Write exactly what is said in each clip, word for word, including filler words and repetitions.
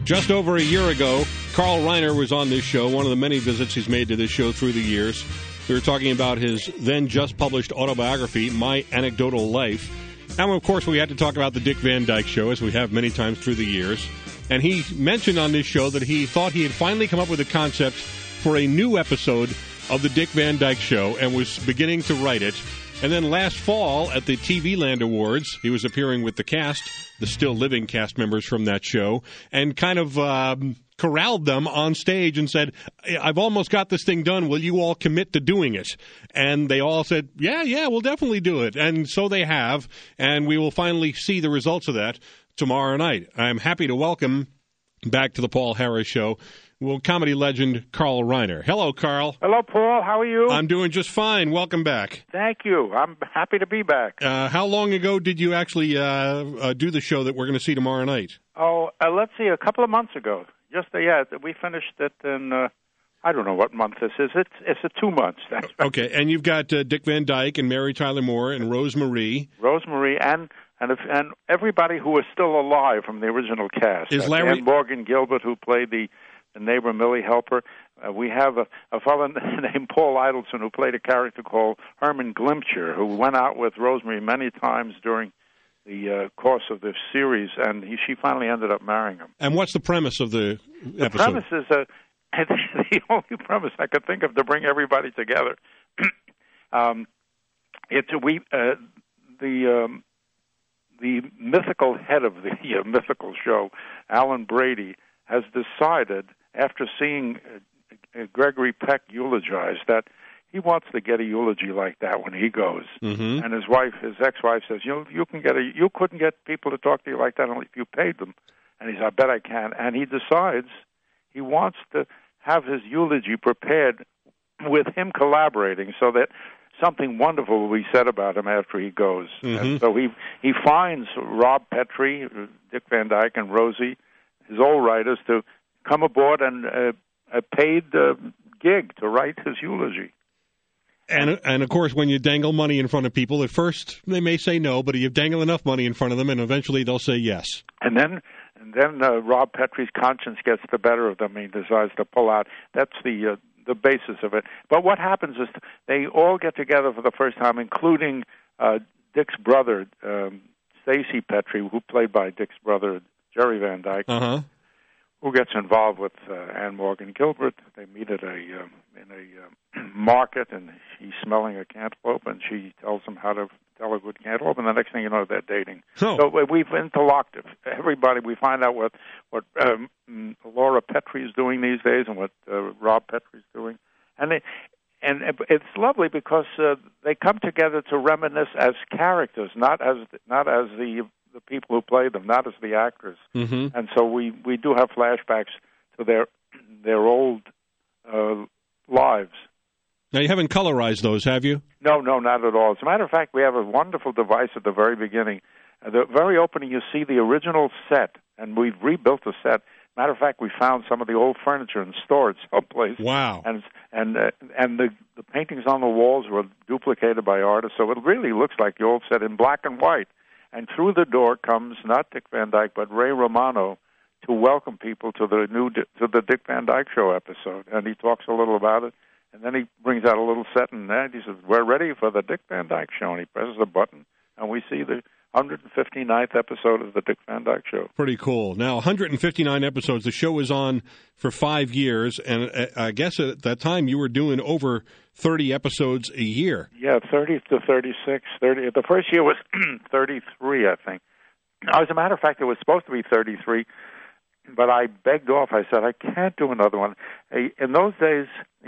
Just over a year ago, Carl Reiner was on this show, one of the many visits he's made to this show through the years. We were talking about his then just published autobiography, My Anecdotal Life. And, of course, we had to talk about the Dick Van Dyke Show, as we have many times through the years. And he mentioned on this show that he thought he had finally come up with a concept for a new episode of the Dick Van Dyke Show and was beginning to write it. And then last fall at the T V Land Awards, he was appearing with the cast, the still living cast members from that show, and kind of um, corralled them on stage and said, I've almost got this thing done. Will you all commit to doing it? And they all said, yeah, yeah, we'll definitely do it. And so they have, and we will finally see the results of that tomorrow night. I'm happy to welcome back to the Paul Harris Show, well, comedy legend Carl Reiner. Hello, Carl. Hello, Paul. How are you? I'm doing just fine. Welcome back. Thank you. I'm happy to be back. Uh, how long ago did you actually uh, uh, do the show that we're going to see tomorrow night? Oh, uh, let's see, a couple of months ago. Just uh, yeah, we finished it in, uh, I don't know what month this is. It's, it's a two months. That's right. Okay, and you've got uh, Dick Van Dyke and Mary Tyler Moore and Rose Marie. Rose Marie and... And, if, and everybody who is still alive from the original cast. Is uh, Larry... Ann Morgan Gilbert, who played the, the neighbor Millie Helper. Uh, we have a, a fellow named Paul Idelson who played a character called Herman Glimpture, who went out with Rosemary many times during the uh, course of this series, and he, she finally ended up marrying him. And what's the premise of the episode? The premise is uh, the only premise I could think of to bring everybody together. um, it's we uh, the... Um, The mythical head of the uh, mythical show, Alan Brady, has decided, after seeing uh, uh, Gregory Peck eulogized, that he wants to get a eulogy like that when he goes. Mm-hmm. And his wife, his ex-wife, says, "You you can get a you couldn't get people to talk to you like that only if you paid them." And he says, "I bet I can." And he decides he wants to have his eulogy prepared with him collaborating, so that something wonderful will be said about him after he goes. Mm-hmm. And so he he finds Rob Petrie, Dick Van Dyke, and Rosie, his old writers, to come aboard and uh, a paid uh, gig to write his eulogy. And, and, of course, when you dangle money in front of people, at first they may say no, but you dangle enough money in front of them, and eventually they'll say yes. And then and then uh, Rob Petrie's conscience gets the better of them, and he decides to pull out. That's the... Uh, the basis of it. But what happens is they all get together for the first time, including uh, Dick's brother, um, Stacy Petrie, who played by Dick's brother, Jerry Van Dyke, uh-huh. who gets involved with uh, Ann Morgan Gilbert. They meet at a um, in a um, market, and he's smelling a cantaloupe, and she tells him how to tell a good cantaloupe, and the next thing you know, they're dating. Oh. So we've interlocked everybody. We find out what what um, Laura Petrie is doing these days, and what uh, Rob Petrie is doing, and they, and it's lovely because uh, they come together to reminisce as characters, not as not as the the people who play them, not as the actors. Mm-hmm. And so we, we do have flashbacks to their their old uh, lives. Now, you haven't colorized those, have you? No, no, not at all. As a matter of fact, we have a wonderful device at the very beginning. At the very opening, you see the original set, and we've rebuilt the set. Matter of fact, we found some of the old furniture and stored someplace. Wow. And and uh, and the, the paintings on the walls were duplicated by artists, so it really looks like the old set in black and white. And through the door comes not Dick Van Dyke, but Ray Romano to welcome people to the new to the Dick Van Dyke Show episode. And he talks a little about it, and then he brings out a little set, and he says, "We're ready for the Dick Van Dyke Show." And he presses a button, and we see the one hundred fifty-ninth episode of the Dick Van Dyke Show. Pretty cool. Now, one hundred fifty-nine episodes. The show was on for five years, and I guess at that time you were doing over thirty episodes a year. Yeah, thirty to thirty-six. thirty. The first year was thirty-three, I think. As a matter of fact, it was supposed to be thirty-three, but I begged off. I said, I can't do another one. In those days,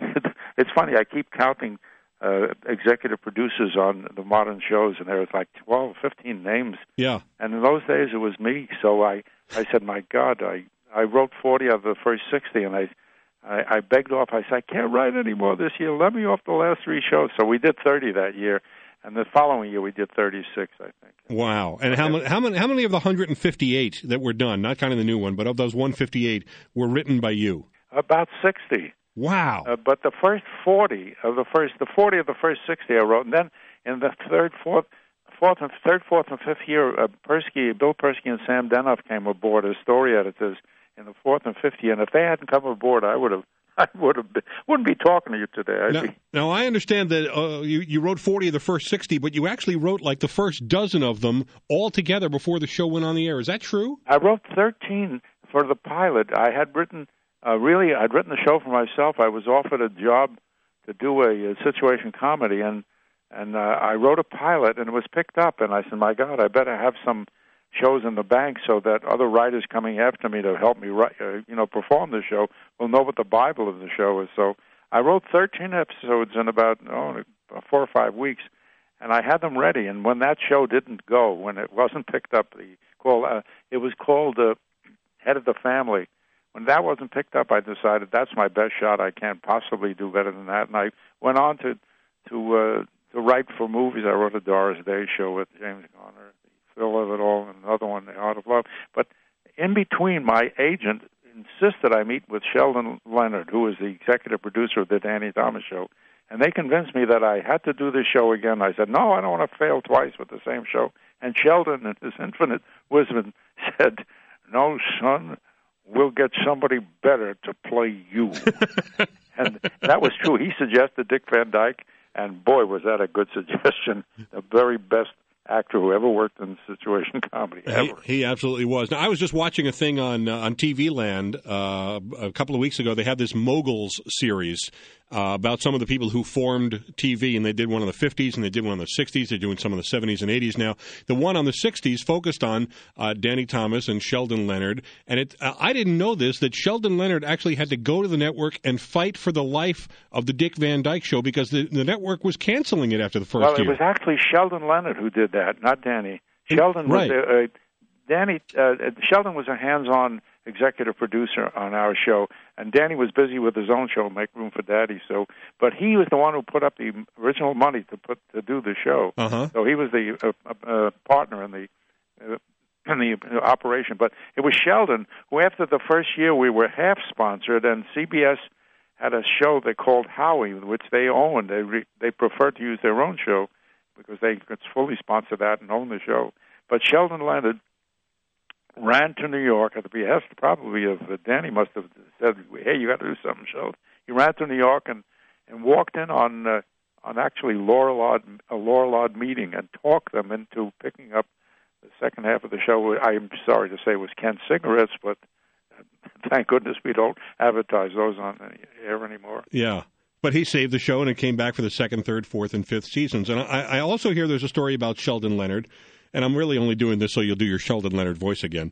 it's funny, I keep counting uh, executive producers on the modern shows, and there was like twelve, fifteen names. Yeah. And in those days, it was me. So I, I said, my God, I, I wrote forty of the first sixty, and I, I, I begged off. I said, I can't write any more this year. Let me off the last three shows. So we did thirty that year, and the following year we did thirty-six, I think. Wow. And how many, how many, how many of the one hundred fifty-eight that were done, not counting the new one, but of those one hundred fifty-eight, were written by you? About sixty. Wow. Uh, but the first forty of the first, the forty of the first sixty I wrote, and then in the third, fourth, fourth and third, fourth, and fifth year, uh, Persky, Bill Persky and Sam Denoff came aboard as story editors in the fourth and fifth year. And if they hadn't come aboard, I would have. I would have been, wouldn't be talking to you today. I'd now, be... now, I understand that uh, you, you wrote forty of the first sixty, but you actually wrote like the first dozen of them all together before the show went on the air. Is that true? I wrote thirteen for the pilot. I had written, uh, really, I'd written the show for myself. I was offered a job to do a, a situation comedy, and, and uh, I wrote a pilot, and it was picked up. And I said, my God, I better have some shows in the bank so that other writers coming after me to help me write, uh, you know, perform the show will know what the Bible of the show is. So I wrote thirteen episodes in about oh, four or five weeks, and I had them ready. And when that show didn't go, when it wasn't picked up, the call uh, it was called uh, Head of the Family. When that wasn't picked up, I decided that's my best shot. I can't possibly do better than that. And I went on to to uh, to write for movies. I wrote a Doris Day show with James Garner. Phil of it all, and another one, The Art of Love. But in between, my agent insisted I meet with Sheldon Leonard, who is the executive producer of the Danny Thomas Show, and they convinced me that I had to do this show again. I said, no, I don't want to fail twice with the same show. And Sheldon, in his infinite wisdom, said, no, son, we'll get somebody better to play you. And that was true. He suggested Dick Van Dyke, and boy, was that a good suggestion. The very best actor who ever worked in situation comedy ever. He, he absolutely was. Now, I was just watching a thing on uh, on T V Land uh, a couple of weeks ago. They had this Moguls series uh, about some of the people who formed T V, and they did one in the fifties and they did one in the sixties. They're doing some in the seventies and eighties now. The one on the sixties focused on uh, Danny Thomas and Sheldon Leonard, and it, uh, I didn't know this, that Sheldon Leonard actually had to go to the network and fight for the life of the Dick Van Dyke Show because the, the network was canceling it after the first well, year. Well, it was actually Sheldon Leonard who did that, not Danny. Sheldon was right. a, a Danny. Uh, Sheldon was a hands-on executive producer on our show, and Danny was busy with his own show, Make Room for Daddy. So, but he was the one who put up the original money to put to do the show. Uh-huh. So he was the uh, uh, partner in the uh, in the operation. But it was Sheldon who, after the first year, we were half sponsored, and C B S had a show they called Howie, which they owned. They re- they preferred to use their own show because they could fully sponsor that and own the show. But Sheldon Leonard ran to New York at the behest probably of uh, Danny must have said, hey, you got to do something, Sheldon. He ran to New York and, and walked in on uh, on actually Laurelod, a Laurelod meeting and talked them into picking up the second half of the show. I'm sorry to say it was Kent Cigarettes, but thank goodness we don't advertise those on the air anymore. Yeah. But he saved the show, and it came back for the second, third, fourth, and fifth seasons. And I, I also hear there's a story about Sheldon Leonard, and I'm really only doing this so you'll do your Sheldon Leonard voice again.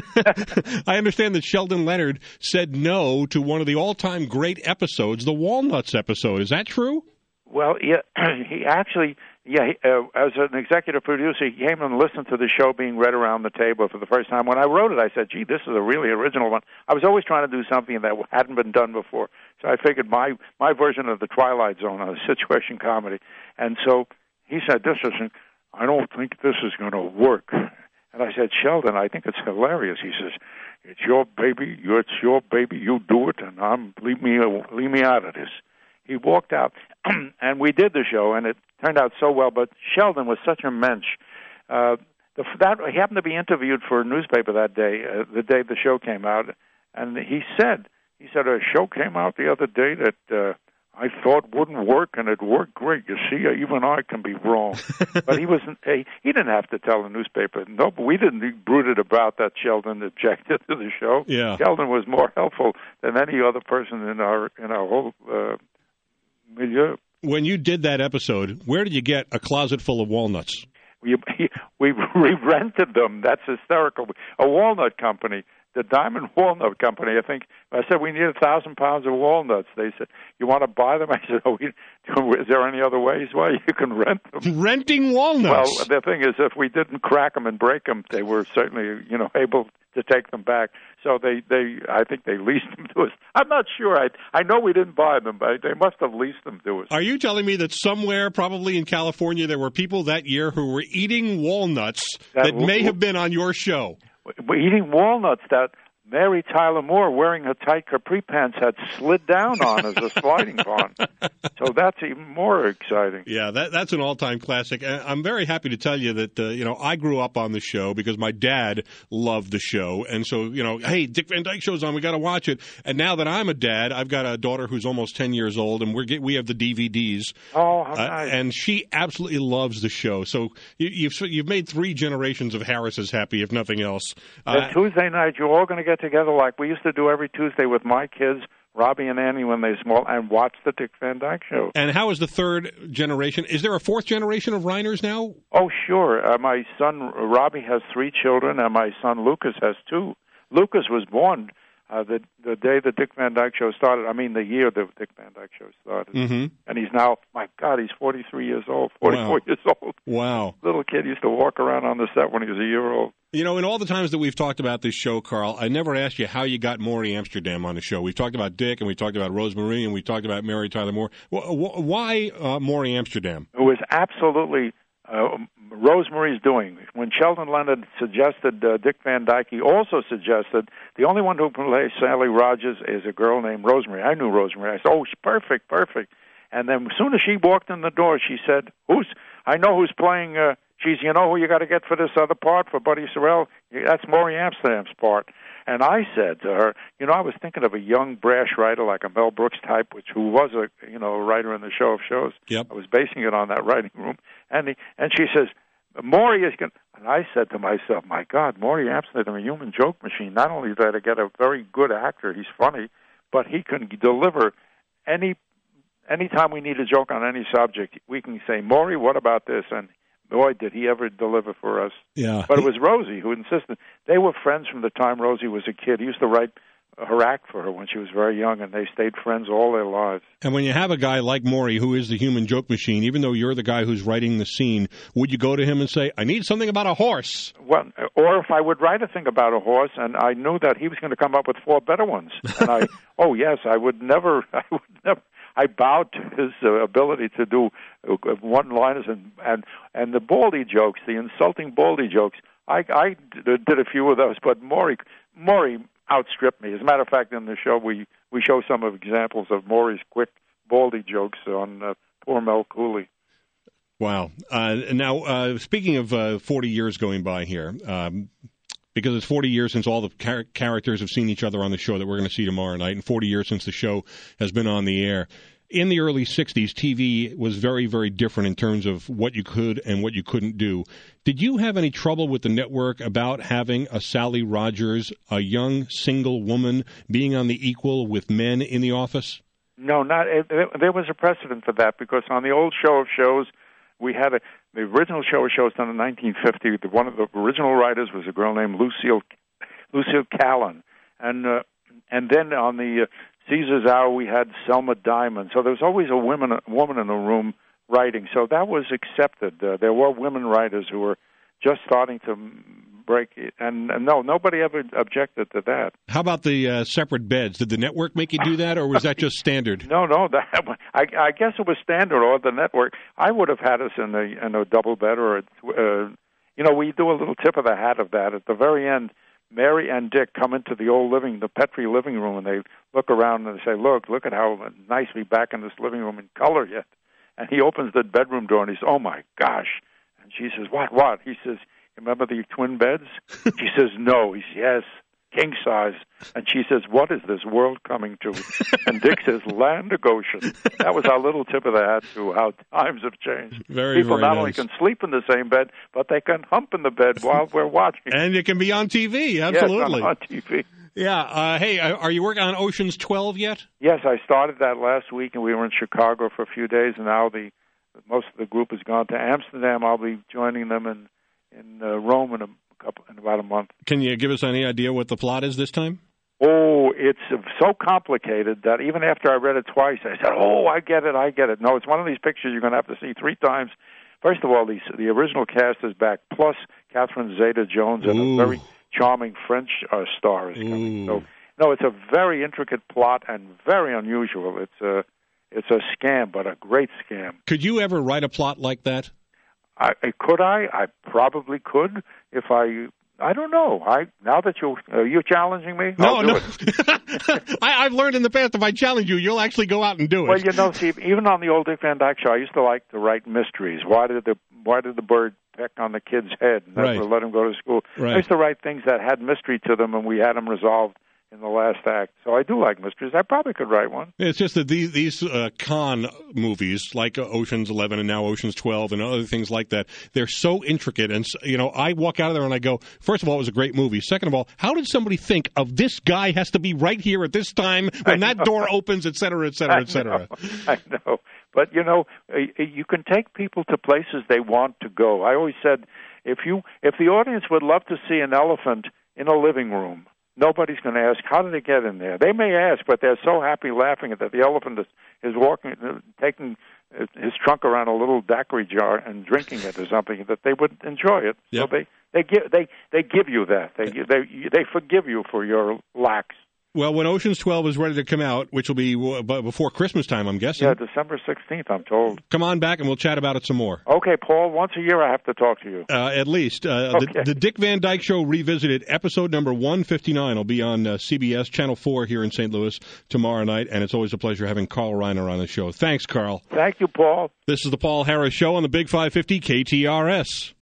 I understand that Sheldon Leonard said no to one of the all-time great episodes, the Walnuts episode. Is that true? Well, yeah, he actually, yeah, he, uh, as an executive producer, he came and listened to the show being read around the table for the first time. When I wrote it, I said, gee, this is a really original one. I was always trying to do something that hadn't been done before. So I figured my, my version of the Twilight Zone, a situation comedy. And so he said, this isn't, I don't think this is going to work. And I said, Sheldon, I think it's hilarious. He says, it's your baby, it's your baby, you do it, and I'm leave me leave me out of this. He walked out, and we did the show, and it turned out so well. But Sheldon was such a mensch. Uh, the, that he happened to be interviewed for a newspaper that day, uh, the day the show came out, and he said, he said a show came out the other day that uh, I thought wouldn't work, and it worked great. You see, even I can be wrong. But he wasn't. He, he didn't have to tell the newspaper. No, but we didn't be brooded about that. Sheldon objected to the show. Yeah. Sheldon was more helpful than any other person in our in our whole. Uh, milieu. When you did that episode, where did you get a closet full of walnuts? We, we, we rented them. That's hysterical. A walnut company, the Diamond Walnut Company, I think, I said, we need a thousand pounds of walnuts. They said, you want to buy them? I said, oh, we, is there any other ways? Well, you can rent them. Renting walnuts? Well, the thing is, if we didn't crack them and break them, they were certainly, you know, able to take them back. So they, they, I think they leased them to us. I'm not sure. I, I know we didn't buy them, but they must have leased them to us. Are you telling me that somewhere, probably in California, there were people that year who were eating walnuts that, that may have been on your show? Eating walnuts that Mary Tyler Moore, wearing her tight capri pants, had slid down on as a sliding pond. So that's even more exciting. Yeah, that, that's an all-time classic. I'm very happy to tell you that, uh, you know, I grew up on the show because my dad loved the show. And so, you know, hey, Dick Van Dyke Show's on, we got to watch it. And now that I'm a dad, I've got a daughter who's almost ten years old, and we're get, we have the D V Ds. Oh, how nice. Uh, and she absolutely loves the show. So you, you've you've made three generations of Harrises happy, if nothing else. Uh, Tuesday night, you're all going to get together like we used to do every Tuesday with my kids, Robbie and Annie, when they're small, and watch the Dick Van Dyke Show. And how is the third generation? Is there a fourth generation of Reiners now? Oh, sure. Uh, my son, Robbie, has three children, and my son, Lucas, has two. Lucas was born uh, the the day the Dick Van Dyke Show started. I mean, the year the Dick Van Dyke Show started. Mm-hmm. And he's now, my God, he's forty-three years old, forty-four Wow. years old. Wow. Little kid used to walk around on the set when he was a year old. You know, in all the times that we've talked about this show, Carl, I never asked you how you got Maury Amsterdam on the show. We've talked about Dick, and we talked about Rosemary, and we talked about Mary Tyler Moore. Why uh, Maury Amsterdam? It was absolutely uh, Rosemary's doing. When Sheldon Leonard suggested uh, Dick Van Dyke, he also suggested the only one who plays Sally Rogers is a girl named Rosemary. I knew Rosemary. I said, oh, she's perfect, perfect. And then as soon as she walked in the door, she said, "Who's? I know who's playing. Uh, she's, you know, who you got to get for this other part for Buddy Sorrell. That's Maury Amsterdam's part." And I said to her, "You know, I was thinking of a young, brash writer like a Mel Brooks type, which who was a, you know, a writer in the Show of Shows. Yep. I was basing it on that writing room." And he, and she says, "Maury is going." And I said to myself, "My God, Maury Amsterdam, a human joke machine. Not only did I get a very good actor, he's funny, but he can deliver any." Anytime we need a joke on any subject, we can say, Maury, what about this? And boy, did he ever deliver for us. Yeah. But it was Rosie who insisted. They were friends from the time Rosie was a kid. He used to write her act for her when she was very young, and they stayed friends all their lives. And when you have a guy like Maury, who is the human joke machine, even though you're the guy who's writing the scene, would you go to him and say, I need something about a horse? Well, or if I would write a thing about a horse, and I knew that he was going to come up with four better ones. And I, oh, yes, I would never, I would never. I bowed to his uh, ability to do uh, one-liners and, and and the baldy jokes, the insulting baldy jokes. I, I did a few of those, but Maury, Maury outstripped me. As a matter of fact, in the show, we, we show some of examples of Maury's quick baldy jokes on uh, poor Mel Cooley. Wow. Uh, now, uh, speaking of uh, forty years going by here, um, because it's forty years since all the char- characters have seen each other on the show that we're going to see tomorrow night, and forty years since the show has been on the air. In the early sixties, T V was very, very different in terms of what you could and what you couldn't do. Did you have any trouble with the network about having a Sally Rogers, a young single woman, being on the equal with men in the office? No, not. It, it, there was a precedent for that because on the old Show of Shows, we had a the original Show of Shows done in nineteen fifty. The, one of the original writers was a girl named Lucille Lucille Callan, and uh, and then on the uh, Caesar's Hour we had Selma Diamond. So there was always a woman a woman in the room writing. So that was accepted. Uh, there were women writers who were just starting to break it, and, and no, nobody ever objected to that. How about the uh, separate beds? Did the network make you do that, or was that just standard? No, no, that I, I guess it was standard, or the network. I would have had us in a in a double bed, or a, uh, you know, we do a little tip of the hat of that at the very end. Mary and Dick come into the old living, the Petrie living room, and they look around and they say, "Look, look at how nice we back in this living room in color yet." And he opens the bedroom door and he says, "Oh my gosh!" And she says, "What? What?" He says, "Remember the twin beds?" She says, "No." He says, "Yes, king size." And she says, "What is this world coming to?" And Dick says, "Land of Goshen." That was our little tip of the hat to how times have changed. Very, People very not nice. only can sleep in the same bed, but they can hump in the bed while we're watching. And it can be on T V, absolutely. Yes, on, on T V. Yeah. Uh, hey, are you working on Ocean's twelve yet? Yes, I started that last week, and we were in Chicago for a few days, and now the most of the group has gone to Amsterdam. I'll be joining them in in uh, Rome in a couple in about a month. Can you give us any idea what the plot is this time? Oh, it's so complicated that even after I read it twice, I said, "Oh, I get it, I get it." No, it's one of these pictures you're going to have to see three times. First of all, the the original cast is back, plus Catherine Zeta-Jones and Ooh. a very charming French uh, star is coming. Ooh. So, no, it's a very intricate plot and very unusual. It's a it's a scam, but a great scam. Could you ever write a plot like that? I, could I? I probably could if I I don't know. I now that you are you challenging me? No, I'll do no. It. I, I've learned in the past if I challenge you, you'll actually go out and do it. Well, you know, see, even on the old Dick Van Dyke Show, I used to like to write mysteries. Why did the Why did the bird peck on the kid's head and never Right. let him go to school? Right. I used to write things that had mystery to them, and we had them resolved in the last act. So I do like mysteries. I probably could write one. It's just that these these uh, con movies, like uh, Ocean's eleven and now Ocean's twelve and other things like that, they're so intricate. And, you know, I walk out of there and I go, first of all, it was a great movie. Second of all, how did somebody think of this guy has to be right here at this time when that door opens, et cetera, et cetera, et cetera? I know. I know. But, you know, you can take people to places they want to go. I always said, if you if the audience would love to see an elephant in a living room, nobody's going to ask, how did it get in there? They may ask, but they're so happy laughing that the elephant is, is walking, taking his trunk around a little daiquiri jar and drinking it or something, that they would enjoy it. Yep. So they, they, give, they, they give you that. They, they, they forgive you for your lacks. Well, when Ocean's twelve is ready to come out, which will be uh, before Christmas time, I'm guessing. Yeah, December sixteenth, I'm told. Come on back and we'll chat about it some more. Okay, Paul, once a year I have to talk to you. Uh, at least. Uh, okay. the, the Dick Van Dyke Show Revisited, episode number one fifty-nine, will be on uh, C B S Channel four here in Saint Louis tomorrow night, and it's always a pleasure having Carl Reiner on the show. Thanks, Carl. Thank you, Paul. This is the Paul Harris Show on the Big five fifty K T R S.